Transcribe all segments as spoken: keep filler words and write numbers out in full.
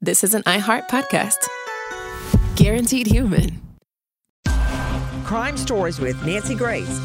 this is an iHeart podcast. Guaranteed human. Crime Stories with Nancy Grace.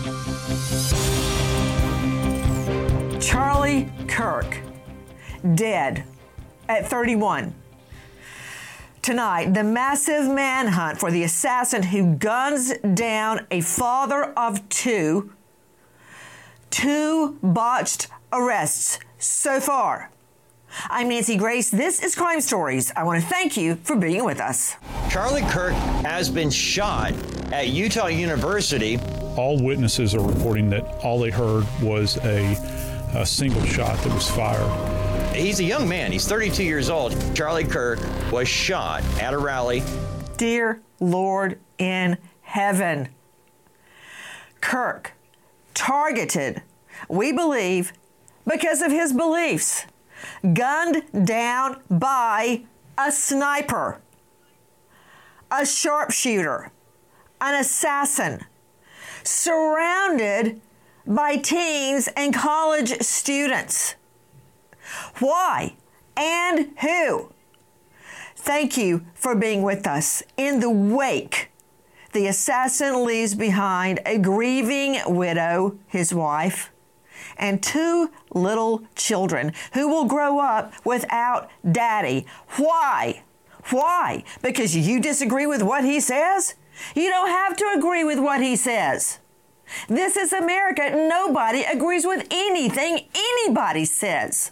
Charlie Kirk, dead at thirty-one. Tonight, the massive manhunt for the assassin who guns down a father of two. Two botched arrests so far. I'm Nancy Grace. This is Crime Stories. I want to thank you for being with us. Charlie Kirk has been shot at Utah University. All witnesses are reporting that all they heard was a, a single shot that was fired. He's a young man. He's thirty-two years old. Charlie Kirk was shot at a rally. Dear Lord in heaven. Kirk, targeted, we believe, because of his beliefs. Gunned down by a sniper, a sharpshooter, an assassin, surrounded by teens and college students. Why and who? Thank you for being with us. In the wake, the assassin leaves behind a grieving widow, his wife, and two little children who will grow up without daddy. Why? Why? Because you disagree with what he says? You don't have to agree with what he says. This is America. Nobody agrees with anything anybody says.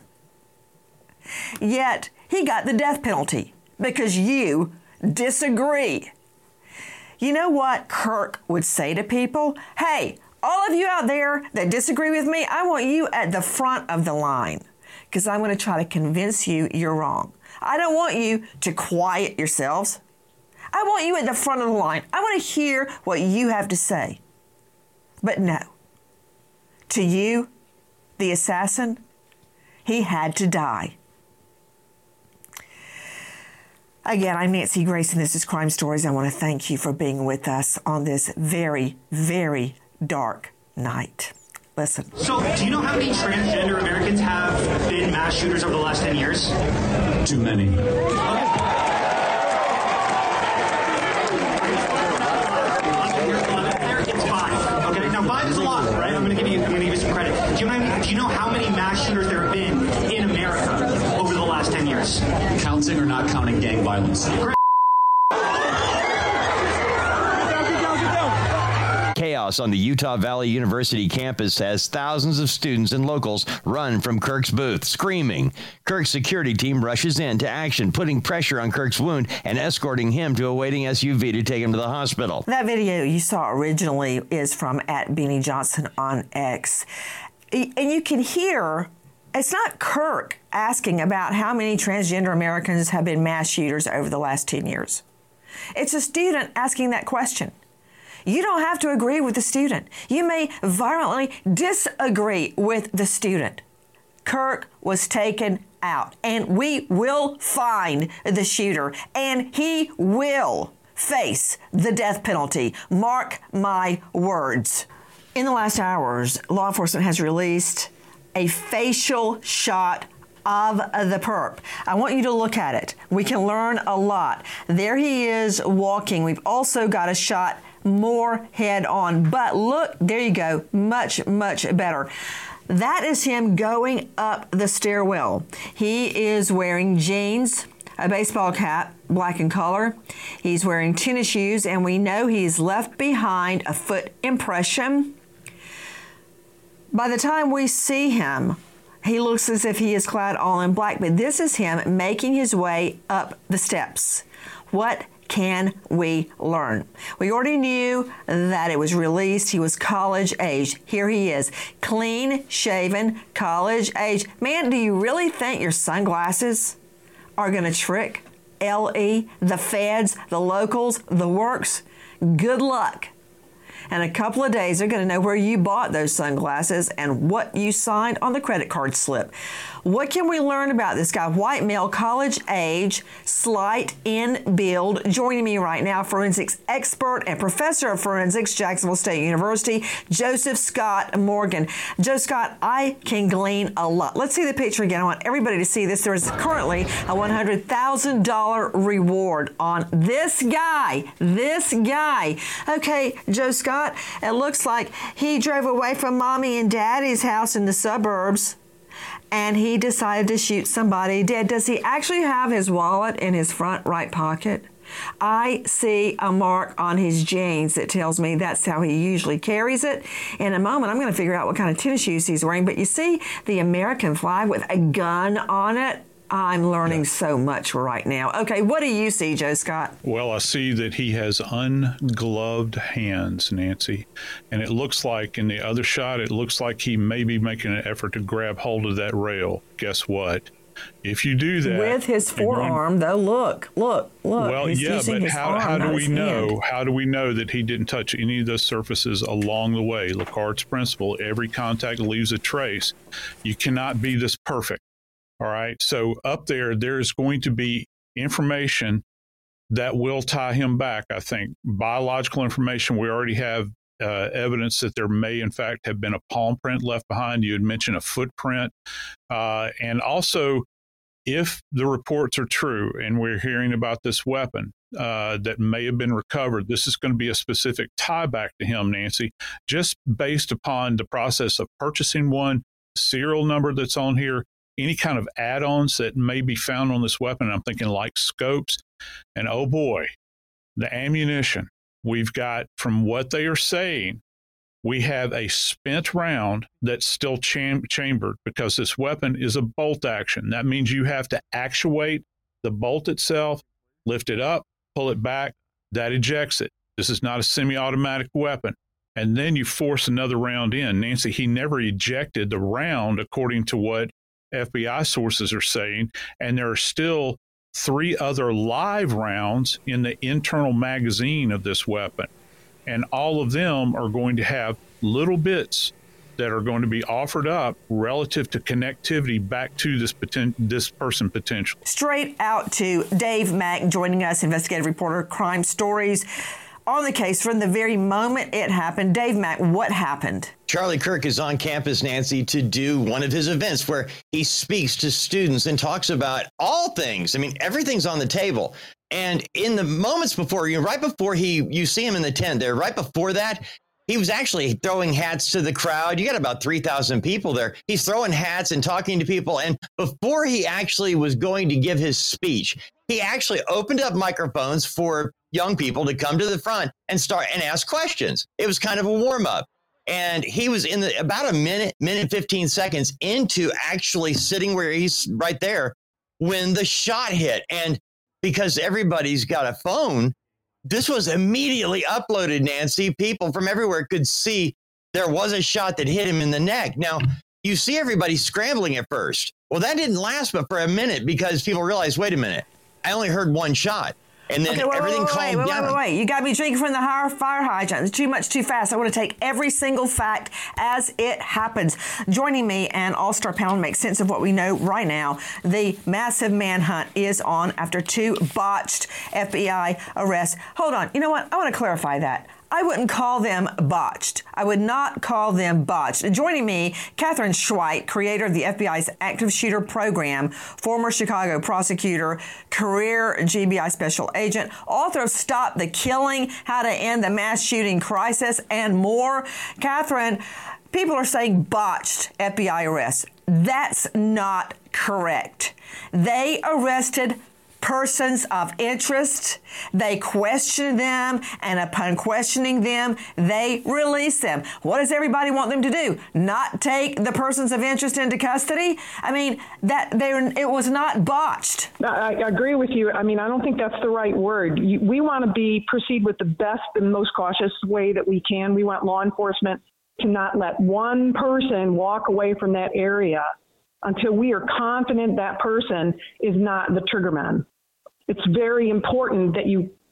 Yet he got the death penalty because you disagree. You know what Kirk would say to people? Hey, all of you out there that disagree with me, I want you at the front of the line because I'm going to try to convince you you're wrong. I don't want you to quiet yourselves. I want you at the front of the line. I want to hear what you have to say. But no. To you, the assassin, he had to die. Again, I'm Nancy Grace, and this is Crime Stories. I want to thank you for being with us on this very, very dark night. Listen. So, do you know how many transgender Americans have been mass shooters over the last ten years? Too many. Okay. It's five. Okay, now five is a lot, right? I'm going to give you. I'm going to give you some credit. Do you know? Do you know how many mass shooters there have been in America over the last ten years? Counting or not counting gang violence? Great. Chaos on the Utah Valley University campus as thousands of students and locals run from Kirk's booth, screaming. Kirk's security team rushes in to action, putting pressure on Kirk's wound and escorting him to a waiting S U V to take him to the hospital. That video you saw originally is from at Beanie Johnson on X. And you can hear, it's not Kirk asking about how many transgender Americans have been mass shooters over the last ten years. It's a student asking that question. You don't have to agree with the student. You may violently disagree with the student. Kirk was taken out, and we will find the shooter, and he will face the death penalty. Mark my words. In the last hours, law enforcement has released a facial shot of the perp. I want you to look at it. We can learn a lot. There he is walking. We've also got a shot more head on. But look, there you go. Much, much better. That is him going up the stairwell. He is wearing jeans, a baseball cap, black in color. He's wearing tennis shoes, and we know he's left behind a foot impression. By the time we see him, he looks as if he is clad all in black, but this is him making his way up the steps. What can we learn? We already knew that it was released. He was college age. Here he is, clean shaven, college age. Man, do you really think your sunglasses are going to trick L E, the feds, the locals, the works? Good luck. In a couple of days, they're going to know where you bought those sunglasses and what you signed on the credit card slip. What can we learn about this guy? White male, college age, slight in build. Joining me right now, forensics expert and professor of forensics, Jacksonville State University, Joseph Scott Morgan. Joe Scott, I can glean a lot. Let's see the picture again. I want everybody to see this. There is currently a one hundred thousand dollars reward on this guy. This guy. Okay, Joe Scott, it looks like he drove away from mommy and daddy's house in the suburbs, and he decided to shoot somebody dead. Does he actually have his wallet in his front right pocket? I see a mark on his jeans that tells me that's how he usually carries it. In a moment, I'm going to figure out what kind of tennis shoes he's wearing. But you see the American flag with a gun on it? I'm learning yeah. so much right now. Okay, what do you see, Joe Scott? Well, I see that he has ungloved hands, Nancy. And it looks like in the other shot, it looks like he may be making an effort to grab hold of that rail. Guess what? If you do that with his forearm, though, look, look, look. Well, he's yeah, but how, arm, how do we know? Hand. How do we know that he didn't touch any of those surfaces along the way? Locard's principle: every contact leaves a trace. You cannot be this perfect. All right. So up there, there is going to be information that will tie him back. I think biological information. We already have uh, evidence that there may, in fact, have been a palm print left behind. You had mentioned a footprint, uh, and also, if the reports are true and we're hearing about this weapon uh, that may have been recovered, this is going to be a specific tie back to him, Nancy, just based upon the process of purchasing one, serial number that's on here, any kind of add-ons that may be found on this weapon. I'm thinking like scopes. And oh boy, the ammunition. We've got, from what they are saying, we have a spent round that's still cham- chambered because this weapon is a bolt action. That means you have to actuate the bolt itself, lift it up, pull it back. That ejects it. This is not a semi-automatic weapon. And then you force another round in. Nancy, he never ejected the round according to what F B I sources are saying. And there are still three other live rounds in the internal magazine of this weapon. And all of them are going to have little bits that are going to be offered up relative to connectivity back to this poten- this person potentially. Straight out to Dave Mack joining us, investigative reporter, Crime Stories, on the case from the very moment it happened. Dave Mack, what happened? Charlie Kirk is on campus, Nancy, to do one of his events where he speaks to students and talks about all things. I mean, everything's on the table. And in the moments before, you know, right before he, you see him in the tent there, right before that, he was actually throwing hats to the crowd. You got about three thousand people there. He's throwing hats and talking to people. And before he actually was going to give his speech, he actually opened up microphones for young people to come to the front and start and ask questions. It was kind of a warm up. And he was in the about a minute, minute, fifteen seconds into actually sitting where he's right there when the shot hit. And because everybody's got a phone, this was immediately uploaded, Nancy. People from everywhere could see there was a shot that hit him in the neck. Now, you see everybody scrambling at first. Well, that didn't last but for a minute because people realized, wait a minute, I only heard one shot. And then okay, wait, everything wait, wait, calmed wait, down. Wait, wait, wait. You got me drinking from the higher fire hydrant. It's too much, too fast. I want to take every single fact as it happens. Joining me and all-star panel to make sense of what we know right now. The massive manhunt is on after two botched F B I arrests. Hold on. You know what? I want to clarify that. I wouldn't call them botched. I would not call them botched. Joining me, Catherine Schweit, creator of the F B I's Active Shooter Program, former Chicago prosecutor, career G B I special agent, author of Stop the Killing, How to End the Mass Shooting Crisis, and more. Catherine, people are saying botched F B I arrests. That's not correct. They arrested persons of interest. They question them, and upon questioning them, they release them. What does everybody want them to do? Not take the persons of interest into custody? I mean, that they it was not botched. I, I agree with you. I mean, I don't think that's the right word. You, we want to be proceed with the best and most cautious way that we can. We want law enforcement to not let one person walk away from that area until we are confident that person is not the triggerman. It's very important that you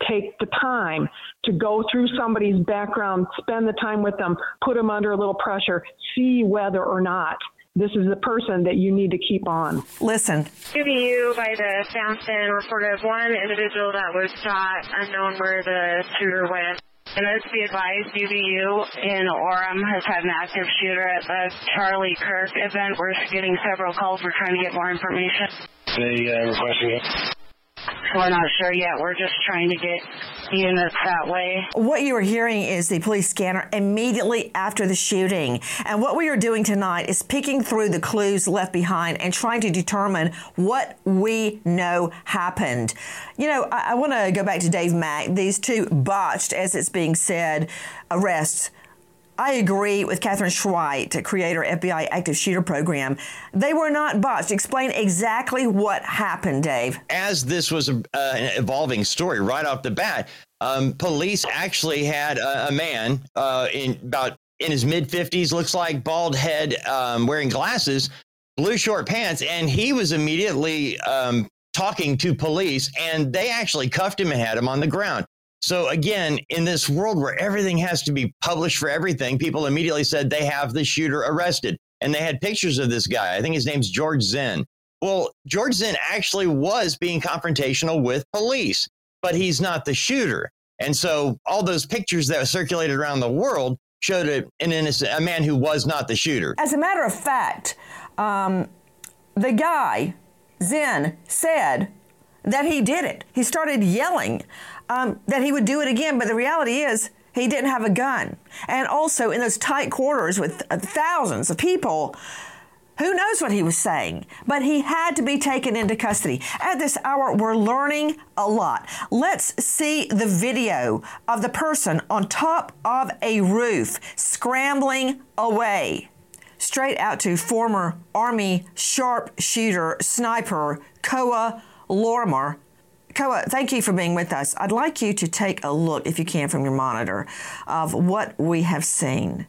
take the time to go through somebody's background, spend the time with them, put them under a little pressure, see whether or not this is the person that you need to keep on. Listen. U V U by the Fountain reported one individual that was shot, unknown where the shooter went. And let's be advised, U V U in Orem has had an active shooter at the Charlie Kirk event. We're getting several calls. We're trying to get more information. They uh, requesting it. We're not sure yet. We're just trying to get units that way. What you are hearing is the police scanner immediately after the shooting. And what we are doing tonight is picking through the clues left behind and trying to determine what we know happened. You know, I, I want to go back to Dave Mack. These two botched, as it's being said, arrests. I agree with Catherine Schweit, creator F B I Active Shooter Program. They were not botched. Explain exactly what happened, Dave. As this was a, uh, an evolving story right off the bat, um, police actually had a, a man uh, in about in his mid fifties, looks like bald head, um, wearing glasses, blue short pants, and he was immediately um, talking to police, and they actually cuffed him and had him on the ground. So again, in this world where everything has to be published for everything, people immediately said they have the shooter arrested. And they had pictures of this guy. I think his name's George Zinn. Well, George Zinn actually was being confrontational with police, but he's not the shooter. And so all those pictures that circulated around the world showed a, an innocent, a man who was not the shooter. As a matter of fact, um, the guy, Zinn, said that he did it. He started yelling um, that he would do it again, but the reality is he didn't have a gun. And also in those tight quarters with uh, thousands of people, who knows what he was saying, but he had to be taken into custody. At this hour, we're learning a lot. Let's see the video of the person on top of a roof scrambling away. Straight out to former Army sharpshooter sniper Koa Lorimer. Koa, thank you for being with us. I'd like you to take a look, if you can, from your monitor of what we have seen.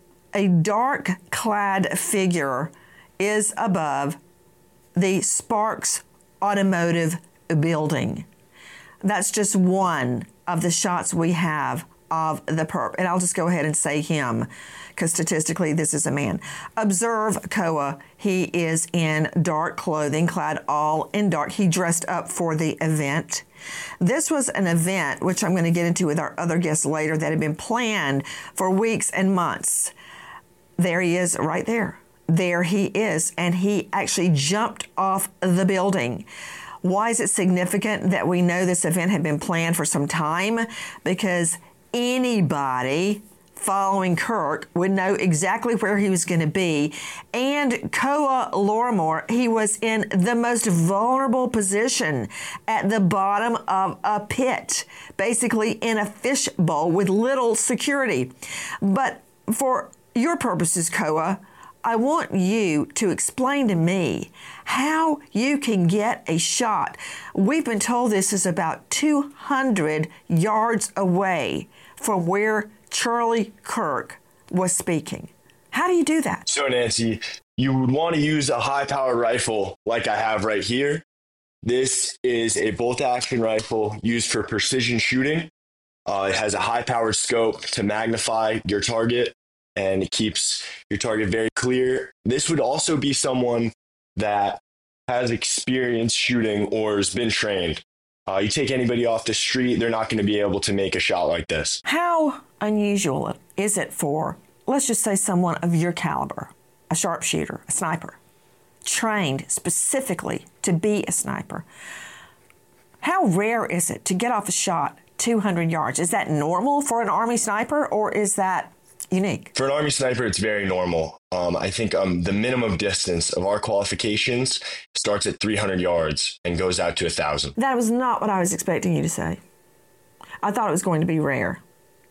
A dark-clad figure is above the Sparks Automotive building. That's just one of the shots we have of the perp. And I'll just go ahead and say him, because statistically this is a man. Observe Koa. He is in dark clothing, clad all in dark. He dressed up for the event. This was an event, which I'm going to get into with our other guests later, that had been planned for weeks and months. There he is right there. There he is. And he actually jumped off the building. Why is it significant that we know this event had been planned for some time? Because anybody following Kirk would know exactly where he was going to be. And Koa Lorimer, he was in the most vulnerable position at the bottom of a pit, basically in a fishbowl with little security. But for your purposes, Koa, I want you to explain to me how you can get a shot. We've been told this is about two hundred yards away from where Charlie Kirk was speaking. How do you do that? So, Nancy, you would want to use a high-powered rifle like I have right here. This is a bolt-action rifle used for precision shooting. Uh, it has a high-powered scope to magnify your target, and it keeps your target very clear. This would also be someone that has experience shooting or has been trained. Uh, you take anybody off the street, they're not going to be able to make a shot like this. How unusual is it for, let's just say, someone of your caliber, a sharpshooter, a sniper, trained specifically to be a sniper? How rare is it to get off a shot two hundred yards? Is that normal for an Army sniper, or is that unique? For an Army sniper, it's very normal. Um, I think um, the minimum distance of our qualifications starts at three hundred yards and goes out to one thousand. That was not what I was expecting you to say. I thought it was going to be rare.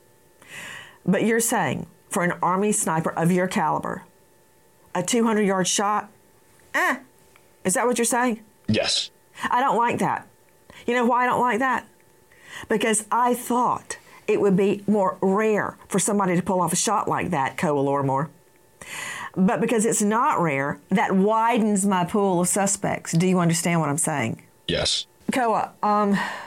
But you're saying for an Army sniper of your caliber, a two hundred yard shot, eh? Is that what you're saying? Yes. I don't like that. You know why I don't like that? Because I thought it would be more rare for somebody to pull off a shot like that, Koa Lorimer. But because it's not rare, that widens my pool of suspects. Do you understand what I'm saying? Yes. Koa, um,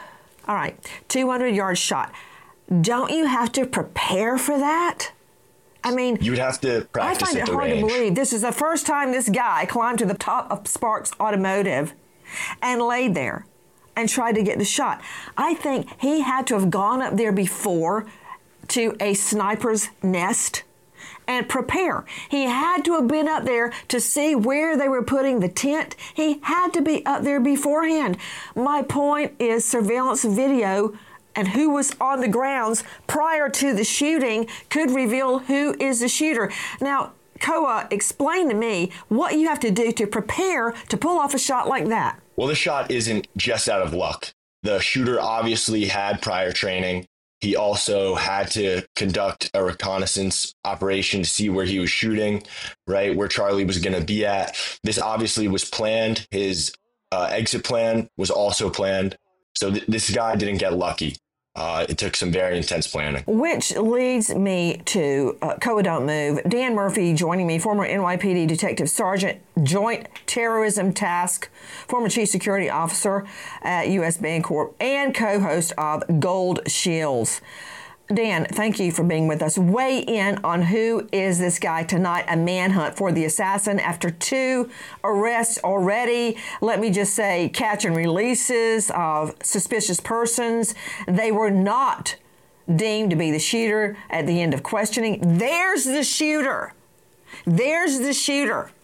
All right, two hundred yard shot. Don't you have to prepare for that? I mean, you would have to practice I find at it the hard range. to believe this is the first time this guy climbed to the top of Sparks Automotive and laid there and tried to get the shot. I think he had to have gone up there before to a sniper's nest and prepare. He had to have been up there to see where they were putting the tent. He had to be up there beforehand. My point is surveillance video and who was on the grounds prior to the shooting could reveal who is the shooter. Now, Koa, explain to me what you have to do to prepare to pull off a shot like that. Well, the shot isn't just out of luck. The shooter obviously had prior training. He also had to conduct a reconnaissance operation to see where he was shooting, right, where Charlie was going to be at. This obviously was planned. His uh, exit plan was also planned. So th- this guy didn't get lucky. Uh, it took some very intense planning. Which leads me to uh, Koa Don't Move. Dan Murphy joining me, former N Y P D Detective Sergeant, Joint Terrorism Task, former Chief Security Officer at U S Bancorp, and co-host of Gold Shields. Dan, thank you for being with us. Weigh in on who is this guy tonight, a manhunt for the assassin after two arrests already. Let me just say, catch and releases of suspicious persons. They were not deemed to be the shooter at the end of questioning. There's the shooter. There's the shooter.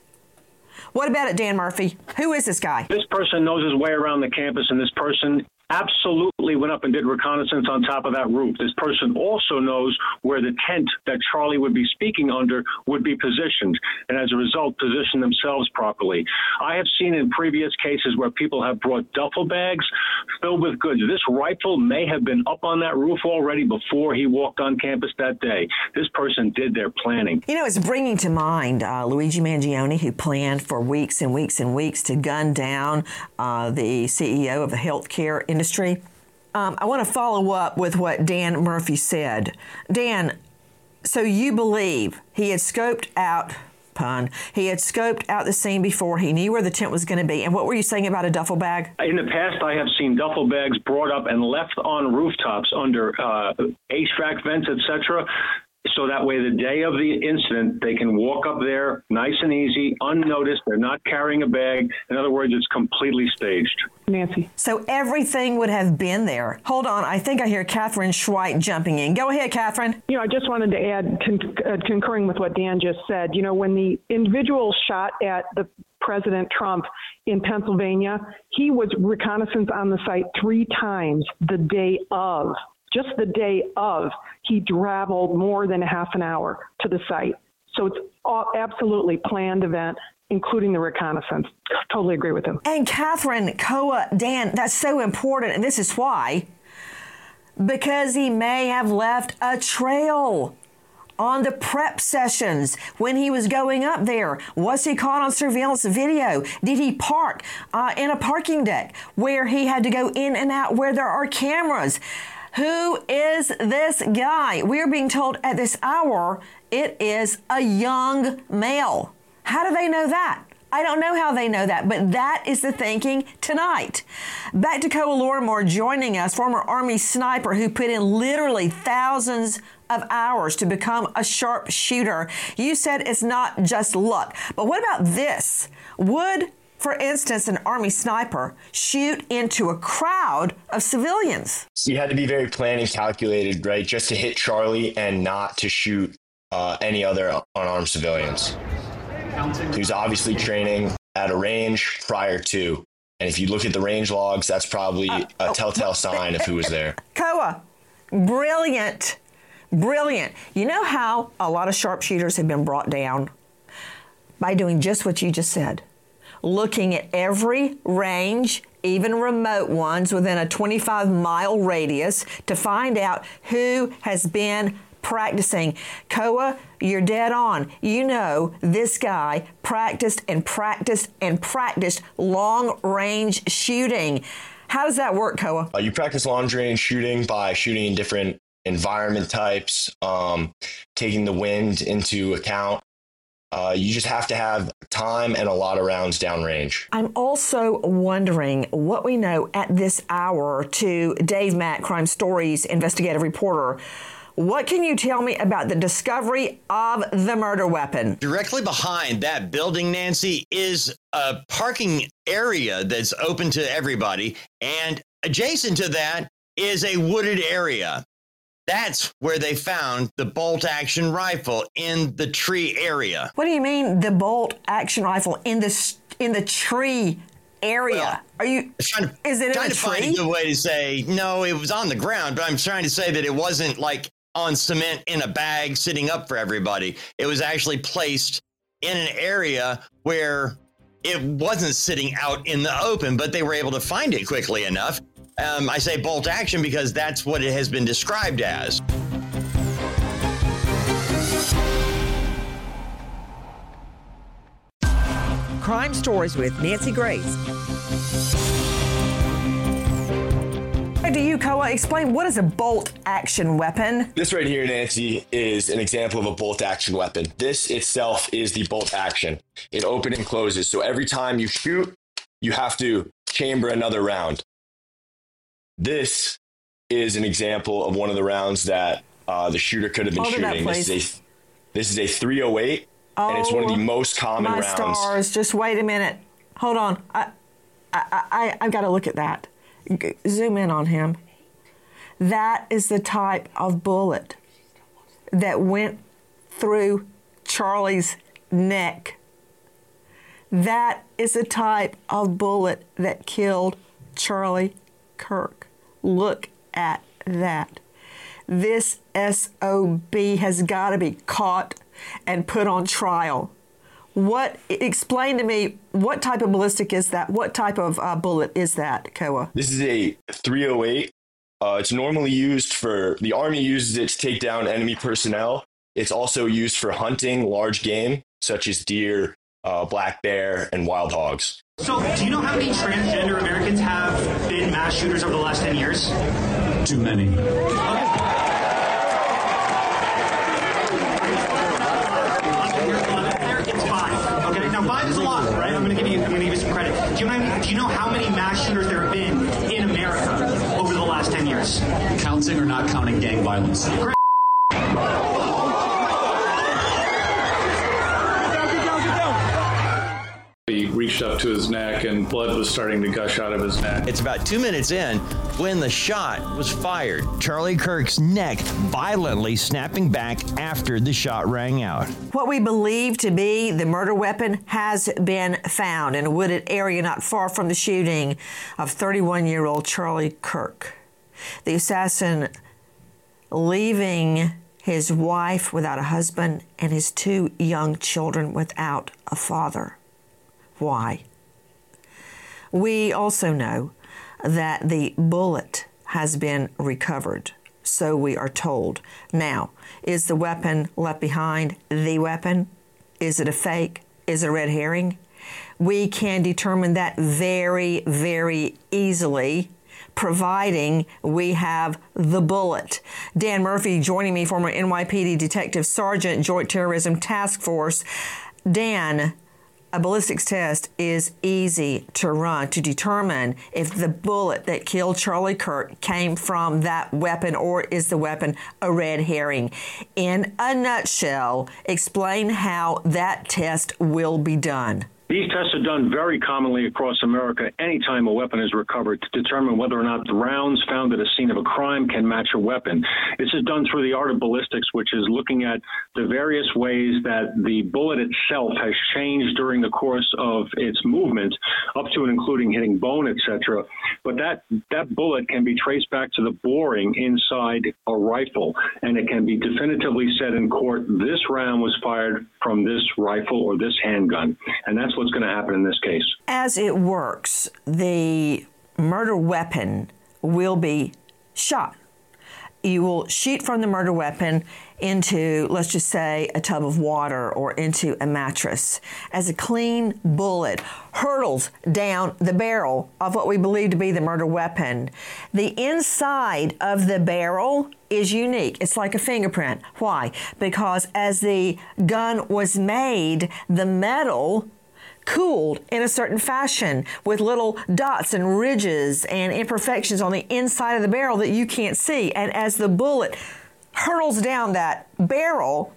What about it, Dan Murphy? Who is this guy? This person knows his way around the campus, and this person absolutely went up and did reconnaissance on top of that roof. This person also knows where the tent that Charlie would be speaking under would be positioned, and as a result, position themselves properly. I have seen in previous cases where people have brought duffel bags filled with goods. This rifle may have been up on that roof already before he walked on campus that day. This person did their planning. You know, it's bringing to mind uh, Luigi Mangione, who planned for weeks and weeks and weeks to gun down uh, the C E O of the healthcare industry. Industry. Um, I want to follow up with what Dan Murphy said. Dan, so you believe he had scoped out, pun, he had scoped out the scene before, he knew where the tent was going to be. And what were you saying about a duffel bag? In the past, I have seen duffel bags brought up and left on rooftops under uh, H V A C vents, et cetera, so that way the day of the incident, they can walk up there nice and easy, unnoticed. They're not carrying a bag. In other words, it's completely staged. Nancy. So everything would have been there. Hold on. I think I hear Catherine Schweit jumping in. Go ahead, Catherine. You know, I just wanted to add, con- uh, concurring with what Dan just said, you know, when the individual shot at the President Trump in Pennsylvania, he was reconnaissance on the site three times the day of. Just the day of, he traveled more than a half an hour to the site. So it's all absolutely planned event, including the reconnaissance. Totally agree with him. And Catherine, Koa, Dan, that's so important. And this is why. Because he may have left a trail on the prep sessions when he was going up there. Was he caught on surveillance video? Did he park uh, in a parking deck where he had to go in and out where there are cameras? Who is this guy? We're being told at this hour it is a young male. How do they know that? I don't know how they know that, but that is the thinking tonight. Back to Koa Lorimore joining us, former Army sniper who put in literally thousands of hours to become a sharp shooter. You said it's not just luck, but what about this? Would, for instance, an Army sniper shoot into a crowd of civilians? You had to be very planned and calculated, right, just to hit Charlie and not to shoot uh, any other unarmed civilians. He was obviously training at a range prior to, and if you look at the range logs, that's probably uh, a telltale sign of who was there. Koa, brilliant, brilliant. You know how a lot of sharpshooters have been brought down? By doing just what you just said. Looking at every range, even remote ones within a twenty-five mile radius to find out who has been practicing. Koa, you're dead on. You know this guy practiced and practiced and practiced long-range shooting. How does that work, Koa? Uh, you practice long-range shooting by shooting in different environment types, um, taking the wind into account. Uh, you just have to have time and a lot of rounds downrange. I'm also wondering what we know at this hour to Dave Mack, Crime Stories investigative reporter. What can you tell me about the discovery of the murder weapon? Directly behind that building, Nancy, is a parking area that's open to everybody. And adjacent to that is a wooded area. That's where they found the bolt-action rifle, in the tree area. What do you mean, the bolt-action rifle in the in the tree area? Well, Are you? Trying to, is it trying in a to tree? find a good way to say no. It was on the ground, but I'm trying to say that it wasn't like on cement in a bag sitting up for everybody. It was actually placed in an area where it wasn't sitting out in the open, but they were able to find it quickly enough. Um, I say bolt action because that's what it has been described as. Crime Stories with Nancy Grace. Do you, Koa, explain what is a bolt-action weapon? This right here, Nancy, is an example of a bolt-action weapon. This itself is the bolt action. It opens and closes. So every time you shoot, you have to chamber another round. This is an example of one of the rounds that uh, the shooter could have been Hold it up, shooting. please. This is a this is a three oh eight, oh, and it's one of the most common my rounds. stars! Just wait a minute. Hold on. I, I, I, I've got to look at that. G- zoom in on him. That is the type of bullet that went through Charlie's neck. That is the type of bullet that killed Charlie Kirk. Look at that. This S O B has got to be caught and put on trial. What? Explain to me, what type of ballistic is that? What type of uh, bullet is that, Koa? This is a three oh eight. Uh, it's normally used for, the Army uses it to take down enemy personnel. It's also used for hunting large game, such as deer, uh, black bear, and wild hogs. So, do you know how many transgender Americans have been mass shooters over the last ten years? Too many. It's five. Okay, now five is a lot, right? I'm going to give you, I'm going to give you some credit. Do you know, do you know how many mass shooters there have been in America over the last ten years? Counting or not counting gang violence? Great. He reached up to his neck and blood was starting to gush out of his neck. It's about two minutes in when the shot was fired. Charlie Kirk's neck violently snapping back after the shot rang out. What we believe to be the murder weapon has been found in a wooded area not far from the shooting of thirty-one-year-old Charlie Kirk. The assassin, leaving his wife without a husband and his two young children without a father. Why? We also know that the bullet has been recovered, so we are told. Now, is the weapon left behind the weapon? Is it a fake? Is it a red herring? We can determine that very, very easily, providing we have the bullet. Dan Murphy joining me, former N Y P D Detective Sergeant, Joint Terrorism Task Force. Dan, a ballistics test is easy to run to determine if the bullet that killed Charlie Kirk came from that weapon, or is the weapon a red herring. In a nutshell, explain how that test will be done. These tests are done very commonly across America anytime a weapon is recovered to determine whether or not the rounds found at a scene of a crime can match a weapon. This is done through the art of ballistics, which is looking at the various ways that the bullet itself has changed during the course of its movement, up to and including hitting bone, et cetera. But that, that bullet can be traced back to the boring inside a rifle, and it can be definitively said in court, this round was fired from this rifle or this handgun. And that's what's going to happen in this case. As it works, the murder weapon will be shot. you will shoot from the murder weapon into, let's just say, a tub of water or into a mattress. As a clean bullet hurtles down the barrel of what we believe to be the murder weapon, the inside of the barrel is unique. It's like a fingerprint. Why? Because as the gun was made, the metal cooled in a certain fashion with little dots and ridges and imperfections on the inside of the barrel that you can't see. And as the bullet hurtles down that barrel,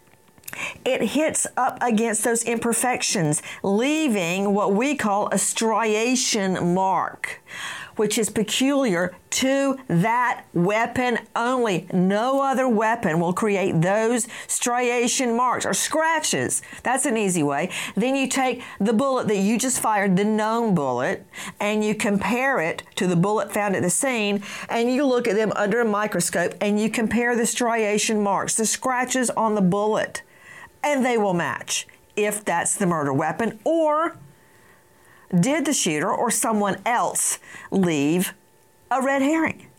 it hits up against those imperfections, leaving what we call a striation mark, which is peculiar to that weapon only. No other weapon will create those striation marks or scratches. That's an easy way. Then you take the bullet that you just fired, the known bullet, and you compare it to the bullet found at the scene, and you look at them under a microscope, and you compare the striation marks, the scratches on the bullet, and they will match if that's the murder weapon, or did the shooter or someone else leave a red herring.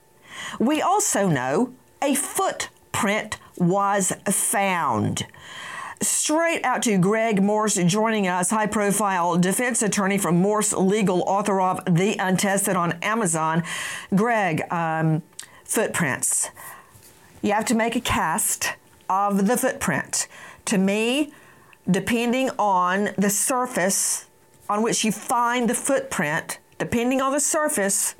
We also know a footprint was found. Straight out to Greg Morse joining us, high-profile defense attorney from Morse Legal, author of The Untested on Amazon. Greg, um, footprints. You have to make a cast of the footprint. To me, depending on the surface on which you find the footprint, depending on the surface,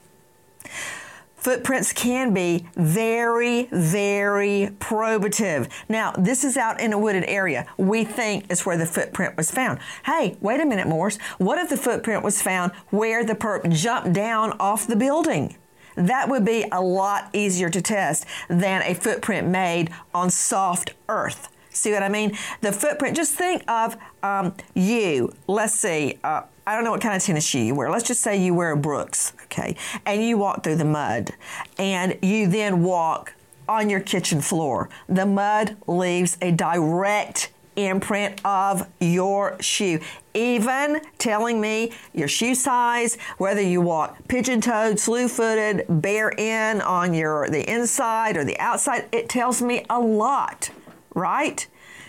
footprints can be very, very probative. Now, this is out in a wooded area. We think it's where the footprint was found. Hey, wait a minute, Morse. What if the footprint was found where the perp jumped down off the building? That would be a lot easier to test than a footprint made on soft earth. See what I mean? The footprint, just think of um, you. Let's see. Uh, I don't know what kind of tennis shoe you wear. Let's just say you wear a Brooks, okay? And you walk through the mud. And you then walk on your kitchen floor. The mud leaves a direct imprint of your shoe. Even telling me your shoe size, whether you walk pigeon-toed, slew-footed, bare in on your the inside or the outside, it tells me a lot. Right?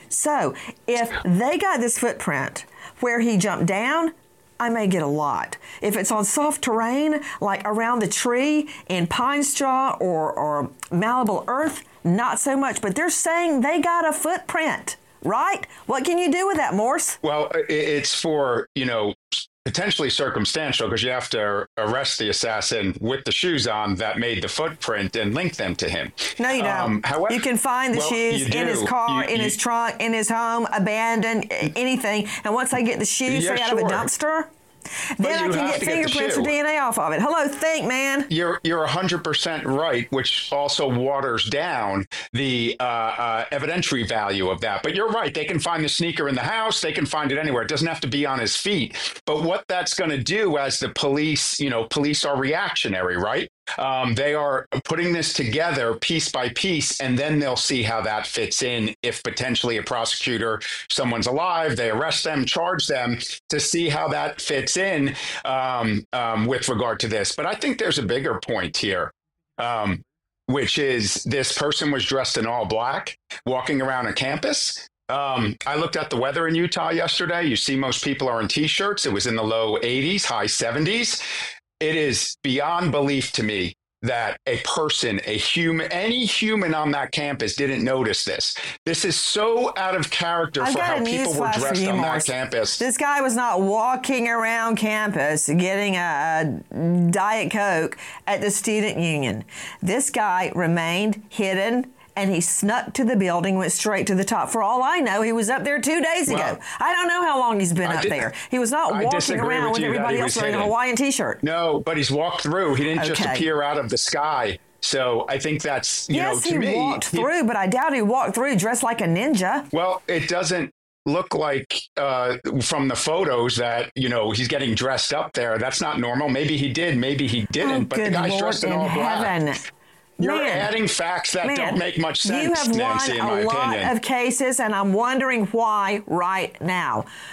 So if they got this footprint where he jumped down, I may get a lot. If it's on soft terrain, like around the tree in pine straw or, or malleable earth, not so much. But they're saying they got a footprint, right? What can you do with that, Morse? Well, it's for, you know, potentially circumstantial, because you have to arrest the assassin with the shoes on that made the footprint and link them to him. No, you don't. Um, however, you can find the well, shoes in his car, you, in you, his trunk, in his home, abandoned, anything. And once I get the shoes yeah, straight sure. out of a dumpster, then I can get fingerprints or D N A off of it. Hello, think, man. You're you're one hundred percent right, which also waters down the uh, uh, evidentiary value of that. But you're right. They can find the sneaker in the house. They can find it anywhere. It doesn't have to be on his feet. But what that's going to do, as the police, you know, police are reactionary, right? Um, they are putting this together piece by piece, and then they'll see how that fits in. If potentially a prosecutor, someone's alive, they arrest them, charge them, to see how that fits in um, um, with regard to this. But I think there's a bigger point here, um, which is this person was dressed in all black, walking around a campus. Um, I looked at the weather in Utah yesterday. You see most people are in T-shirts. It was in the low eighties, high seventies. It is beyond belief to me that a person, a human, any human on that campus didn't notice this. This is so out of character for how people were dressed on that campus. This guy was not walking around campus getting a, a Diet Coke at the student union. This guy remained hidden, and he snuck to the building, went straight to the top. For all I know, he was up there two days ago. Well, I don't know how long he's been I up did, there. He was not I walking around with, with everybody else wearing a Hawaiian T-shirt. No, but he's walked through. He didn't okay. just appear out of the sky. So I think that's, you yes, know, to he me. Yes, he walked through, but I doubt he walked through dressed like a ninja. Well, it doesn't look like uh, from the photos that, you know, he's getting dressed up there. That's not normal. Maybe he did, maybe he didn't, oh, but the guy's Lord dressed in all heaven. black. You're man, adding facts that man, don't make much sense, you have Nancy, won in my a lot opinion. of cases, and I'm wondering why right now.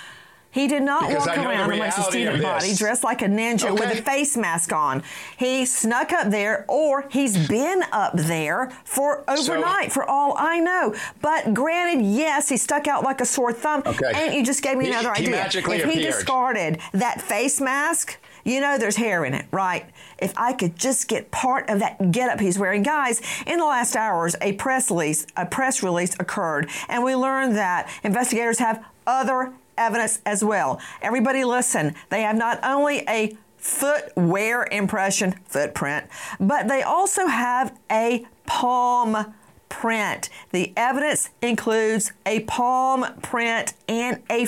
He did not Because walk I know the around amongst the reality student of body this. dressed like a ninja with Okay. a face mask on. He snuck up there, or he's been up there for overnight, for all I know. But granted, yes, he stuck out like a sore thumb. Okay. And you just gave me He- another he idea. magically If he appeared. discarded that face mask, you know there's hair in it, right? If I could just get part of that getup he's wearing. Guys, in the last hours, a press release, a press release occurred, and we learned that investigators have other evidence as well. Everybody listen, they have not only a footwear impression, footprint, but they also have a palm print. The evidence includes a palm print and a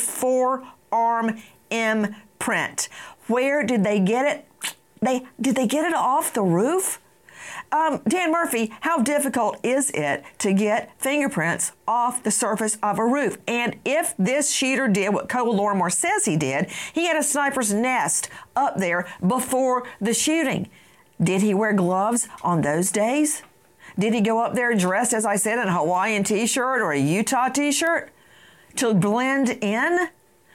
forearm imprint. Where did they get it? They did they get it off the roof? Um, Dan Murphy, how difficult is it to get fingerprints off the surface of a roof? And if this shooter did what Cole Lorimore says he did, he had a sniper's nest up there before the shooting. Did he wear gloves on those days? Did he go up there dressed, as I said, in a Hawaiian t-shirt or a Utah t-shirt to blend in?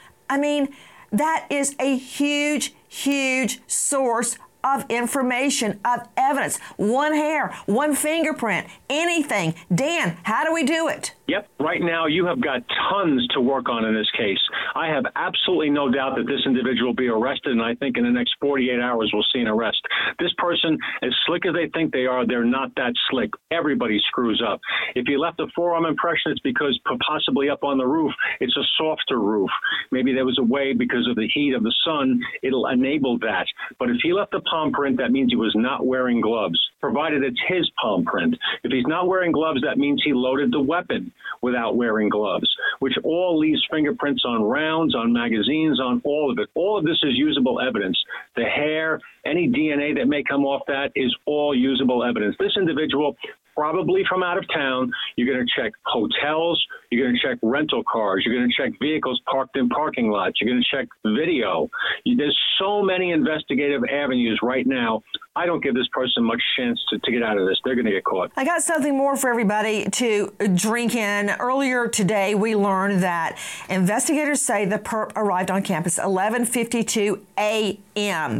I mean, that is a huge, huge source of information, of evidence. One hair, one fingerprint, anything. Dan, how do we do it? Yep. Right now, you have got tons to work on in this case. I have absolutely no doubt that this individual will be arrested, and I think in the next forty-eight hours we'll see an arrest. This person, as slick as they think they are, they're not that slick. Everybody screws up. If you left a forearm impression, it's because possibly up on the roof, it's a softer roof. Maybe there was a way because of the heat of the sun, it'll enable that. But if he left a palm print, that means he was not wearing gloves, provided it's his palm print. If he's not wearing gloves, that means he loaded the weapon without wearing gloves, which all leaves fingerprints on rounds, on magazines, on all of it. All of this is usable evidence. The hair, any D N A that may come off that is all usable evidence. This individual, probably from out of town, you're going to check hotels, you're going to check rental cars, you're going to check vehicles parked in parking lots, you're going to check video. There's so many investigative avenues right now. I don't give this person much chance to, to get out of this. They're going to get caught. I got something more for everybody to drink in. Earlier today, we learned that investigators say the perp arrived on campus eleven fifty-two a.m.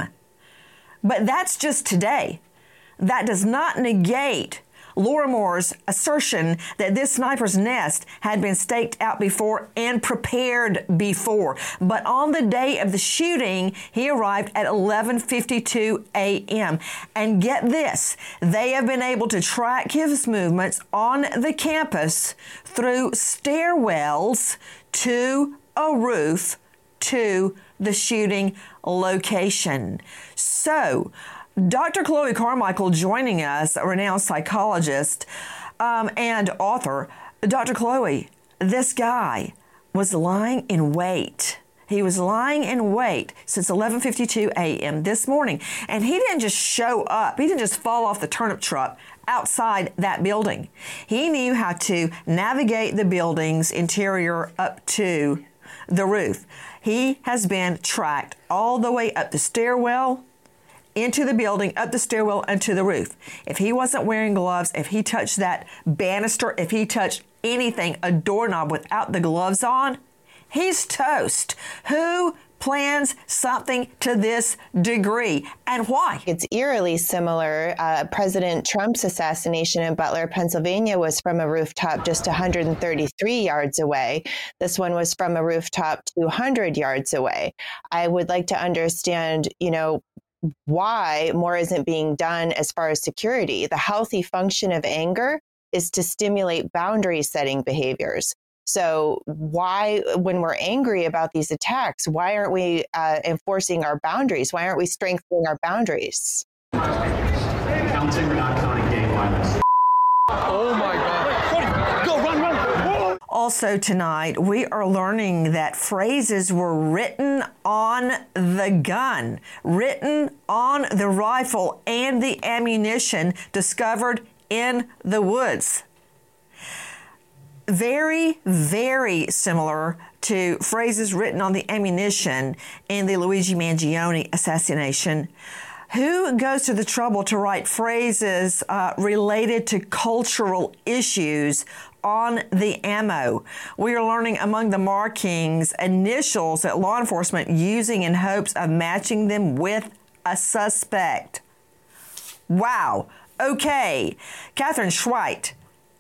But that's just today. That does not negate Lorimore's assertion that this sniper's nest had been staked out before and prepared before. But on the day of the shooting, he arrived at eleven fifty-two a.m. And get this, they have been able to track his movements on the campus through stairwells to a roof to the shooting location. So, Doctor Chloe Carmichael joining us, a renowned psychologist um, and author. Doctor Chloe, this guy was lying in wait. He was lying in wait since eleven fifty-two a.m. this morning. And he didn't just show up. He didn't just fall off the turnip truck outside that building. He knew how to navigate the building's interior up to the roof. He has been tracked all the way up the stairwell, into the building, up the stairwell, and to the roof. If he wasn't wearing gloves, if he touched that banister, if he touched anything, a doorknob without the gloves on, he's toast. Who plans something to this degree, and why? It's eerily similar. Uh, President Trump's assassination in Butler, Pennsylvania was from a rooftop just one hundred thirty-three yards away. This one was from a rooftop two hundred yards away. I would like to understand, you know, why more isn't being done as far as security. The healthy function of anger is to stimulate boundary setting behaviors. So why, when we're angry about these attacks, why aren't we uh, enforcing our boundaries? Why aren't we strengthening our boundaries? Counting or not counting gang violence? Oh my God. Go, run, run. Also tonight, we are learning that phrases were written on the gun, written on the rifle and the ammunition discovered in the woods. Very, very similar to phrases written on the ammunition in the Luigi Mangione assassination. Who goes to the trouble to write phrases uh, related to cultural issues on the ammo? We are learning among the markings initials that law enforcement using in hopes of matching them with a suspect. Wow. Okay. Catherine Schweit,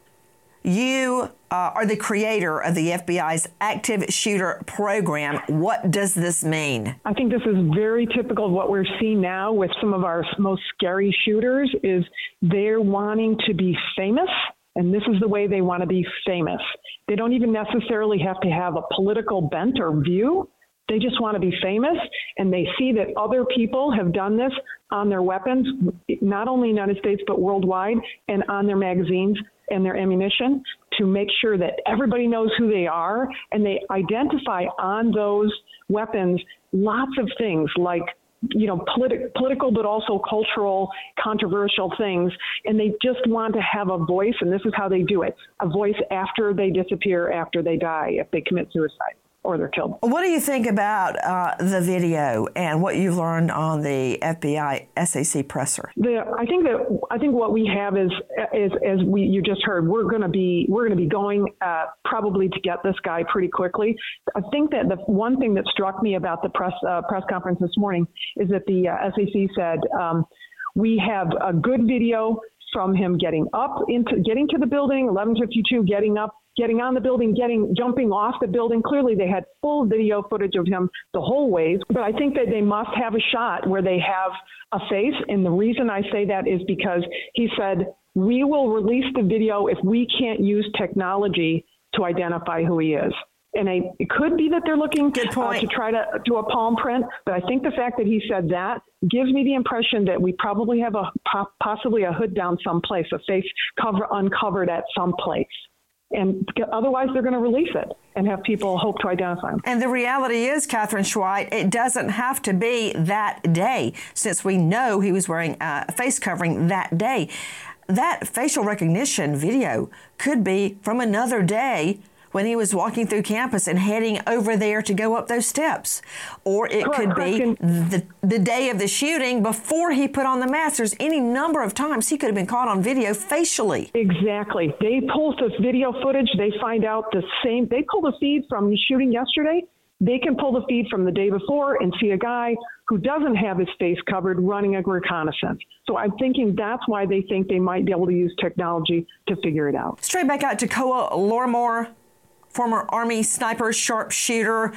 you uh, are the creator of the F B I's active shooter program. What does this mean? I think this is very typical of what we're seeing now with some of our most scary shooters is they're wanting to be famous, and this is the way they want to be famous. They don't even necessarily have to have a political bent or view. They just want to be famous, and they see that other people have done this on their weapons, not only in the United States, but worldwide, and on their magazines and their ammunition to make sure that everybody knows who they are, and they identify on those weapons lots of things like, you know, politi- political, but also cultural, controversial things. And they just want to have a voice, and this is how they do it, a voice after they disappear, after they die, if they commit suicide or they're killed. What do you think about uh, the video and what you've learned on the F B I S A C presser? The, I think that I think what we have is, is as we you just heard, we're going to be we're going to be going uh, probably to get this guy pretty quickly. I think that the one thing that struck me about the press uh, press conference this morning is that the uh, S A C said um, we have a good video from him getting up into getting to the building, eleven fifty-two, getting up, getting on the building, getting jumping off the building. Clearly, they had full video footage of him the whole way. But I think that they must have a shot where they have a face. And the reason I say that is because he said, we will release the video if we can't use technology to identify who he is. And I, it could be that they're looking uh, to try to do a palm print, but I think the fact that he said that gives me the impression that we probably have a possibly a hood down someplace, a face cover uncovered at some place. And otherwise, they're going to release it and have people hope to identify him. And the reality is, Catherine Schweit, it doesn't have to be that day, since we know he was wearing a face covering that day. That facial recognition video could be from another day when he was walking through campus and heading over there to go up those steps. Or it Correct, could be correct. the, the day of the shooting before he put on the mask. There's any number of times he could have been caught on video facially. Exactly. They pull this video footage. They find out the same. They pull the feed from the shooting yesterday. They can pull the feed from the day before and see a guy who doesn't have his face covered running a reconnaissance. So I'm thinking that's why they think they might be able to use technology to figure it out. Straight back out to Koa Lormore, former Army sniper sharpshooter.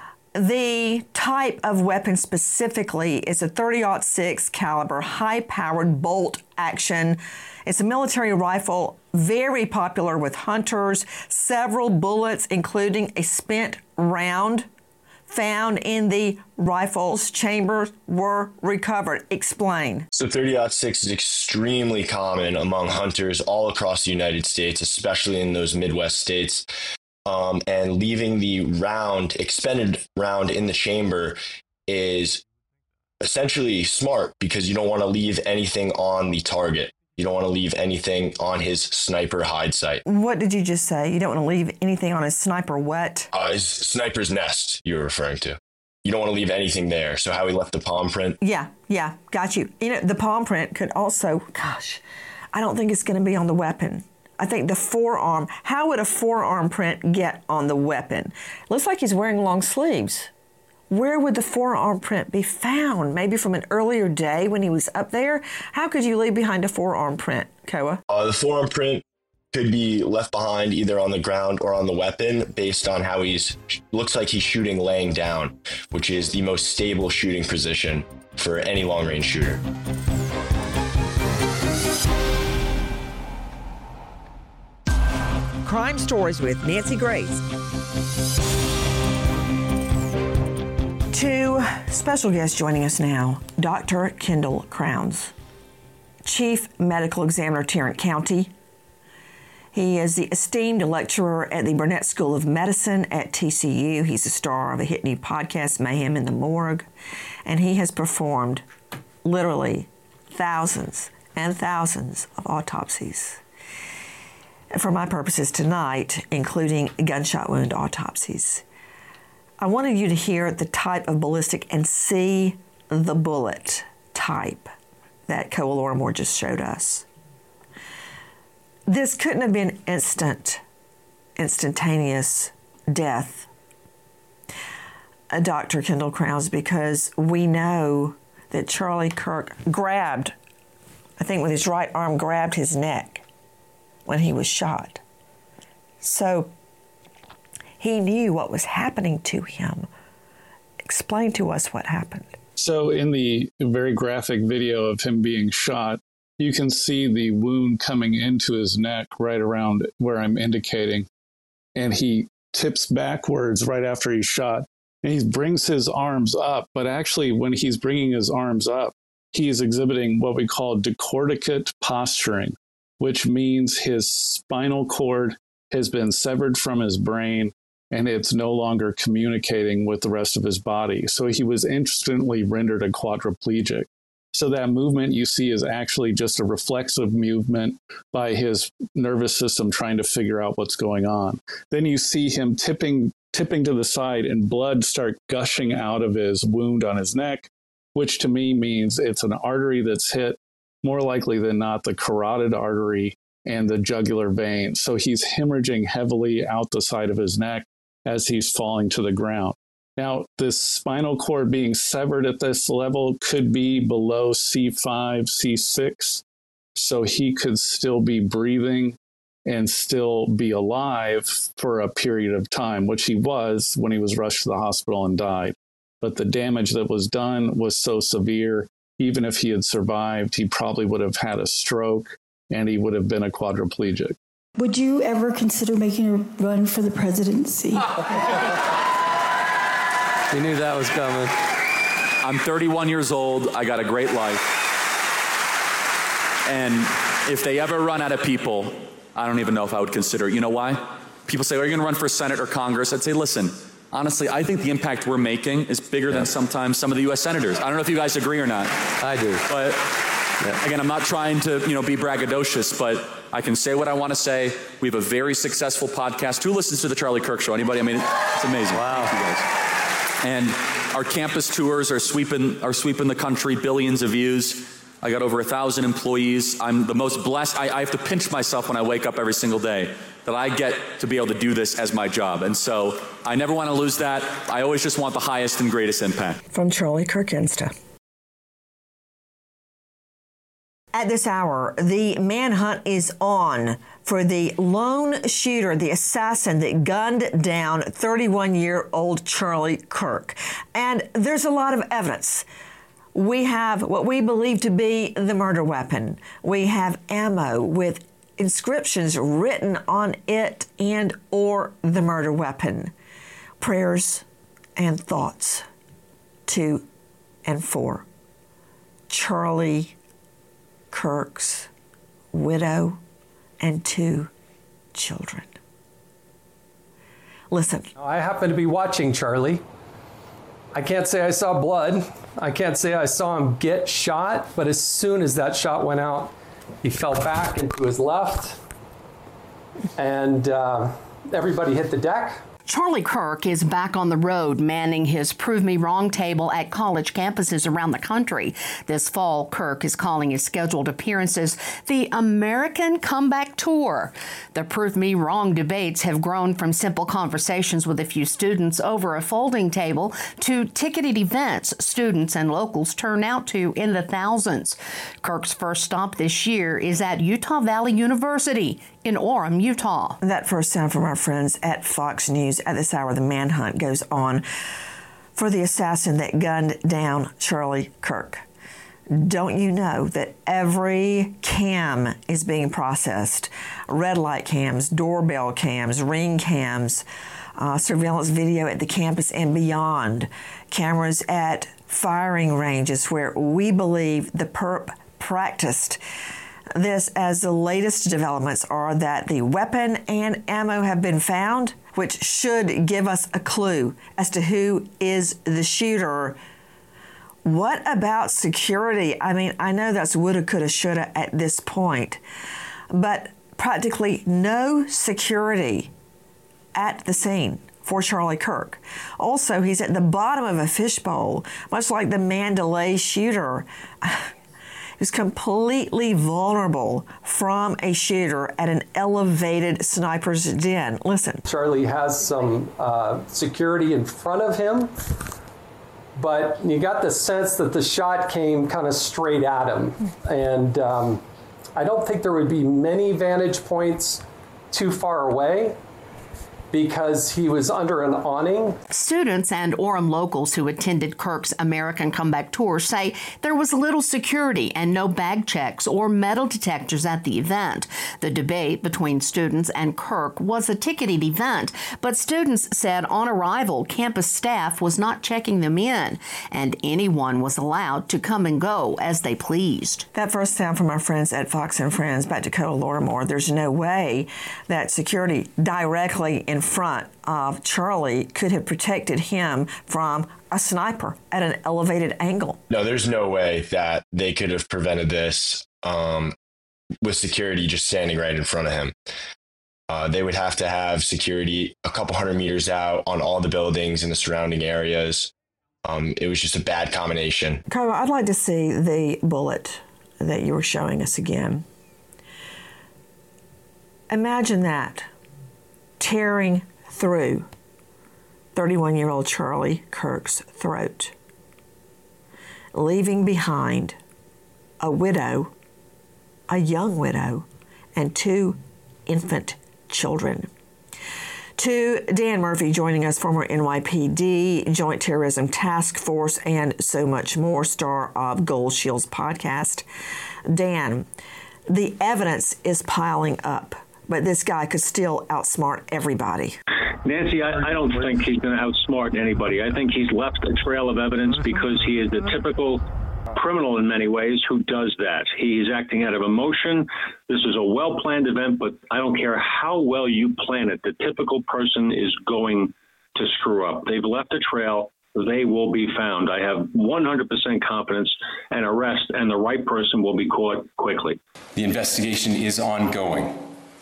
The type of weapon specifically is a thirty aught six caliber, high-powered bolt action. It's a military rifle, very popular with hunters. Several bullets, including a spent round, found in the rifle's chamber were recovered. Explain. So thirty aught six is extremely common among hunters all across the United States, especially in those Midwest states. Um, and leaving the round, expended round in the chamber is essentially smart because you don't want to leave anything on the target. You don't want to leave anything on his sniper hide site. What did you just say? You don't want to leave anything on his sniper what? Uh, his sniper's nest you were referring to. You don't want to leave anything there. So how he left the palm print. Yeah, yeah, got you. You know, the palm print could also, gosh, I don't think it's going to be on the weapon. I think the forearm, how would a forearm print get on the weapon? Looks like he's wearing long sleeves. Where would the forearm print be found? Maybe from an earlier day when he was up there? How could you leave behind a forearm print, Koa? Uh, the forearm print could be left behind either on the ground or on the weapon based on how he's, looks like he's shooting laying down, which is the most stable shooting position for any long-range shooter. Crime Stories with Nancy Grace. Two special guests joining us now. Doctor Kendall Crowns, Chief Medical Examiner, Tarrant County. He is the esteemed lecturer at the Burnett School of Medicine at T C U. He's the star of a hit new podcast, Mayhem in the Morgue, and he has performed literally thousands and thousands of autopsies. For my purposes tonight, including gunshot wound autopsies. I wanted you to hear the type of ballistic and see the bullet. type that Cole Ormore just showed us. This couldn't have been instant, instantaneous death, uh, Doctor Kendall Krause, because we know that Charlie Kirk grabbed, I think with his right arm, grabbed his neck when he was shot. So he knew what was happening to him. Explain to us what happened. So in the very graphic video of him being shot, you can see the wound coming into his neck right around where I'm indicating. And he tips backwards right after he's shot. And he brings his arms up. But actually, when he's bringing his arms up, he is exhibiting what we call decorticate posturing, which means his spinal cord has been severed from his brain and it's no longer communicating with the rest of his body. So he was instantly rendered a quadriplegic. So that movement you see is actually just a reflexive movement by his nervous system trying to figure out what's going on. Then you see him tipping, tipping to the side and blood start gushing out of his wound on his neck, which to me means it's an artery that's hit, more likely than not the carotid artery and the jugular vein. So he's hemorrhaging heavily out the side of his neck as he's falling to the ground. Now, this spinal cord being severed at this level could be below C five, C six, so he could still be breathing and still be alive for a period of time, which he was when he was rushed to the hospital and died. But the damage that was done was so severe, even if he had survived, he probably would have had a stroke and he would have been a quadriplegic. Would you ever consider making a run for the presidency? You knew that was coming. I'm thirty-one years old. I got a great life. And if they ever run out of people, I don't even know if I would consider it. You know why? People say, are you going to run for Senate or Congress? I'd say, listen, honestly, I think the impact we're making is bigger yeah. than sometimes some of the U S senators. I don't know if you guys agree or not. I do. But yeah. again, I'm not trying to, you know, be braggadocious, but I can say what I want to say. We have a very successful podcast. Who listens to the Charlie Kirk Show? Anybody? I mean, it's amazing. Wow. Thank you guys. And our campus tours are sweeping are sweeping the country, billions of views. I got over a thousand employees. I'm the most blessed. I, I have to pinch myself when I wake up every single day that I get to be able to do this as my job. And so I never want to lose that. I always just want the highest and greatest impact. From Charlie Kirk Insta. At this hour, the manhunt is on for the lone shooter, the assassin that gunned down thirty-one-year-old Charlie Kirk. And there's a lot of evidence. We have what we believe to be the murder weapon. We have ammo with inscriptions written on it and or the murder weapon. Prayers and thoughts to and for Charlie Kirk's widow and two children. Listen. I happen to be watching Charlie. I can't say I saw blood. I can't say I saw him get shot, but as soon as that shot went out, he fell back into his left, and uh, everybody hit the deck. Charlie Kirk is back on the road manning his Prove Me Wrong table at college campuses around the country. This fall, Kirk is calling his scheduled appearances the American Comeback Tour. The Prove Me Wrong debates have grown from simple conversations with a few students over a folding table to ticketed events students and locals turn out to in the thousands. Kirk's first stop this year is at Utah Valley University in Orem, Utah. That first sound from our friends at Fox News. At this hour, the manhunt goes on for the assassin that gunned down Charlie Kirk. Don't you know that every cam is being processed? Red light cams, doorbell cams, ring cams, uh, surveillance video at the campus and beyond, cameras at firing ranges where we believe the perp practiced this, as the latest developments are that the weapon and ammo have been found, which should give us a clue as to who is the shooter. What about security? I mean, I know that's woulda, coulda, shoulda at this point, but practically no security at the scene for Charlie Kirk. Also, he's at the bottom of a fishbowl, much like the Mandalay shooter. Is completely vulnerable from a shooter at an elevated sniper's den. Listen. Charlie has some uh, security in front of him, but you got the sense that the shot came kind of straight at him. And um, I don't think there would be many vantage points too far away, because he was under an awning. Students and Orem locals who attended Kirk's American Comeback Tour say there was little security and no bag checks or metal detectors at the event. The debate between students and Kirk was a ticketed event, but students said on arrival, campus staff was not checking them in, and anyone was allowed to come and go as they pleased. That first sound from our friends at Fox and Friends, back to Dakota Lortimore. There's no way that security directly in front of Charlie could have protected him from a sniper at an elevated angle. No, there's no way that they could have prevented this um, with security just standing right in front of him. Uh, they would have to have security a couple hundred meters out on all the buildings in the surrounding areas. Um, it was just a bad combination. Carla, I'd like to see the bullet that you were showing us again. Imagine that. Tearing through thirty-one-year-old Charlie Kirk's throat, leaving behind a widow, a young widow, and two infant children. To Dan Murphy joining us, former N Y P D, Joint Terrorism Task Force, and so much more, star of Gold Shields podcast. Dan, the evidence is piling up, but this guy could still outsmart everybody. Nancy, I, I don't think he's going to outsmart anybody. I think he's left a trail of evidence because he is the typical criminal in many ways who does that. He is acting out of emotion. This is a well-planned event, but I don't care how well you plan it. The typical person is going to screw up. They've left a trail. They will be found. I have one hundred percent confidence and arrest, and the right person will be caught quickly. The investigation is ongoing.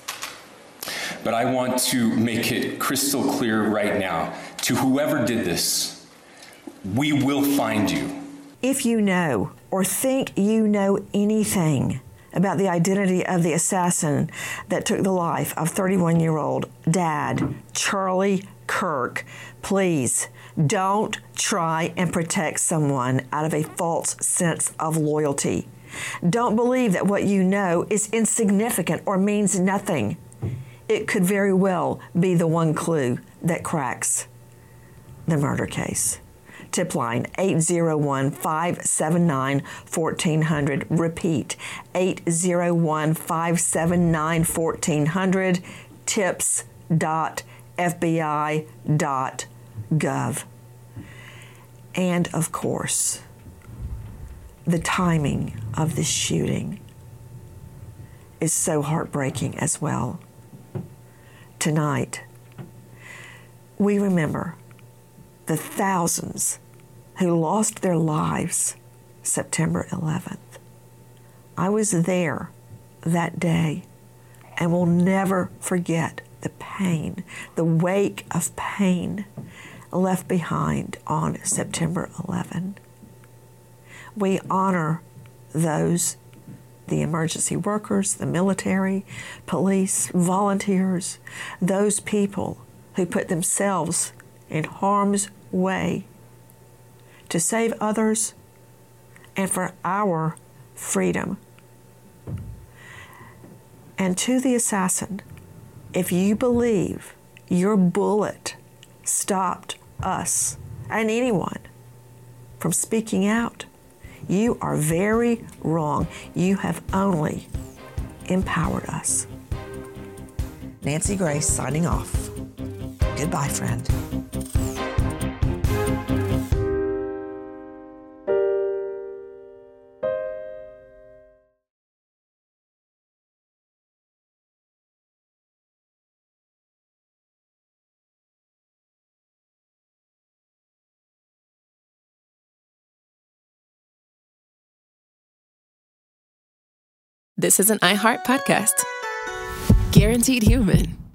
But I want to make it crystal clear right now to whoever did this, we will find you. If you know or think you know anything about the identity of the assassin that took the life of thirty-one-year-old dad Charlie Kirk, please don't try and protect someone out of a false sense of loyalty. Don't believe that what you know is insignificant or means nothing. It could very well be the one clue that cracks the murder case. Tip line eight zero one, five seven nine, one four zero zero. Repeat, eight zero one, five seven nine, one four zero zero, tips dot f b i dot gov. And of course, the timing of this shooting is so heartbreaking as well. Tonight, we remember the thousands who lost their lives September eleventh. I was there that day and will never forget the pain, the wake of pain left behind on September eleventh. We honor those, the emergency workers, the military, police, volunteers, those people who put themselves in harm's way to save others and for our freedom. And to the assassin, if you believe your bullet stopped us and anyone from speaking out, you are very wrong. You have only empowered us. Nancy Grace signing off. Goodbye, friend. This is an iHeart podcast. Guaranteed Human.